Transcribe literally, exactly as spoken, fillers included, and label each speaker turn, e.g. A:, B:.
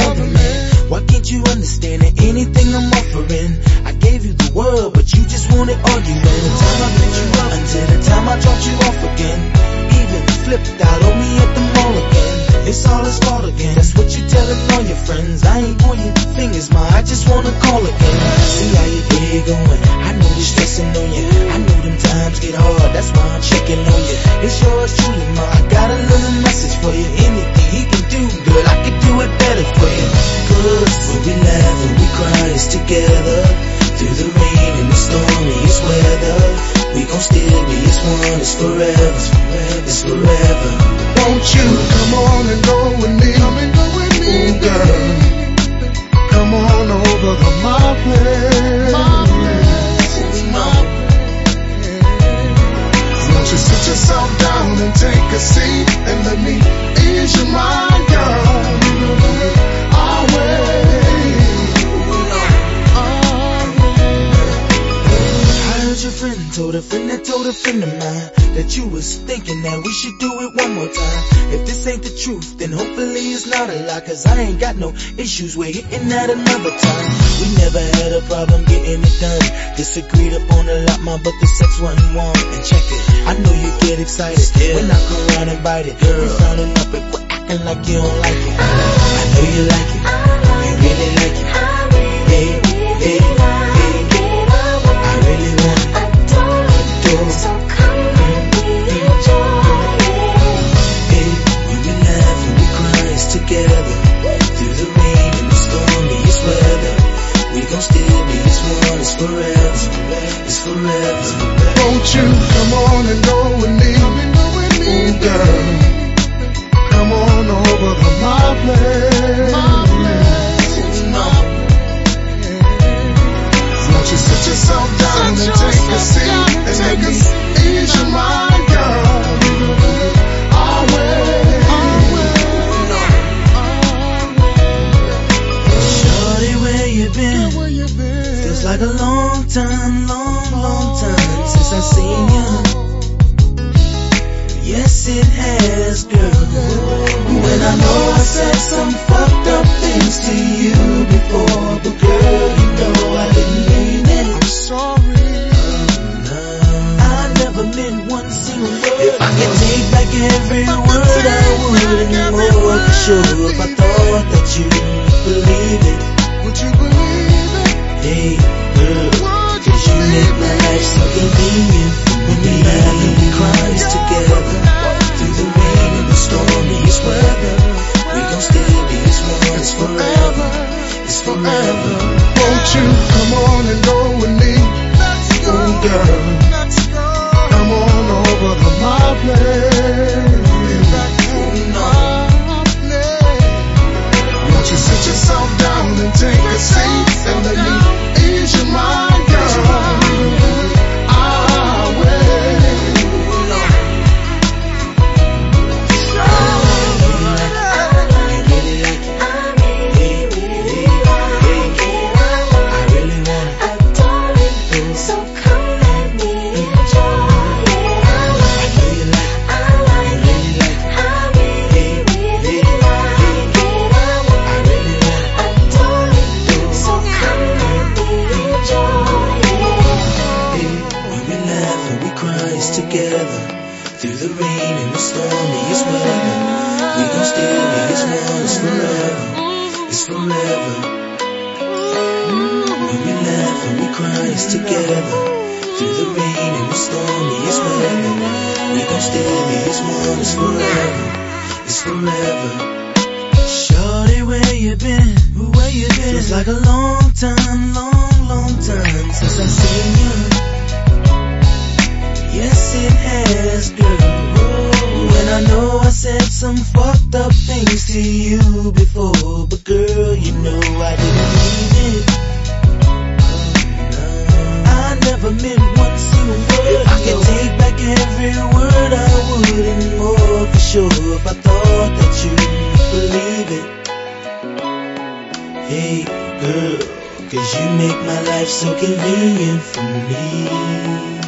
A: another man. Why can't you understand that anything I'm offering? I gave you the world, but you just wanted argument. Until the time I picked you up, until the time I dropped you off again. Even flipped out on me at the mall again. It's all his fault again. That's what you telling all your friends. I ain't pointing fingers, ma, I just wanna call again. See how your day going. I know you're stressing on you. I know them times get hard, that's why I'm checking on you. It's yours truly, ma, I got a little message for you. Anything he can do, girl, I can do it better for you. Cause when we laugh and we cry, it's together. Through the rain and the stormiest weather, we gon' still be as one. It's forever, it's forever.
B: Won't you come on and go with me? Come and go with me, ooh, girl. Come on over to my place. My place, my place. Won't you sit yourself down and take a seat and let me ease your mind, girl? Our way.
A: Your friend told a friend that told a friend of mine that you was thinking that we should do it one more time. If this ain't the truth, then hopefully it's not a lie, cause I ain't got no issues with hitting that another time. We never had a problem getting it done. Disagreed upon a lot, ma, but the sex wasn't warm. And check it, I know you get excited when I come around and bite it. Girl, we frowning up and quit acting like you don't like it. I know you like it, you really like it. Hey, hey, hey.
C: So come and we enjoy it.
A: Hey, when we laugh and we cry, it's together. Through the rain and the stormiest weather, we gon' still be as one. It's forever, it's forever.
B: Won't you come on and go with me? Come and go with me, ooh, girl. Come on over to my place. My place, my place. Won't you sit yourself down and take a seat? And let me ease your mind, girl. Our way, our way.
A: Shorty, where you been? Where you been? Feels like a long time, long, long time since I seen you. Yes, it has, girl. When I know I said some fucked up things to you before, but girl, you know I didn't mean it.
B: I'm sorry.
A: If I could take back every word, I would, and more for sure. If I thought that you believe it,
B: would you believe it?
A: Hey, girl, cause you make my life so convenient. When we laugh and we cry, it's together. Through the rain and the stormiest weather, we gon' still be as one. It's forever, it's forever.
B: Won't you come on and go with me? Let's go, ooh, girl. Let's go. Come on over to my place. Won't you sit yourself down and take a seat and let me ease your mind, girl? Our way.
A: Through the rain and the stormiest weather, we gon' still be as one. It's forever, it's forever. When we laugh and we cry, it's together. Through the rain and the stormiest weather, we gon' still be as one. It's forever, it's forever. Shorty, where you been? Where you been? Feels like a long time, long, long time since I seen you. Yes, it has, girl. When I know I said some fucked up things to you before, but girl, you know I didn't mean it. I never meant one single word. If I could take back every word, I would, and more for sure. If I thought that you believe it. Hey, girl, cause you make my life so convenient for me.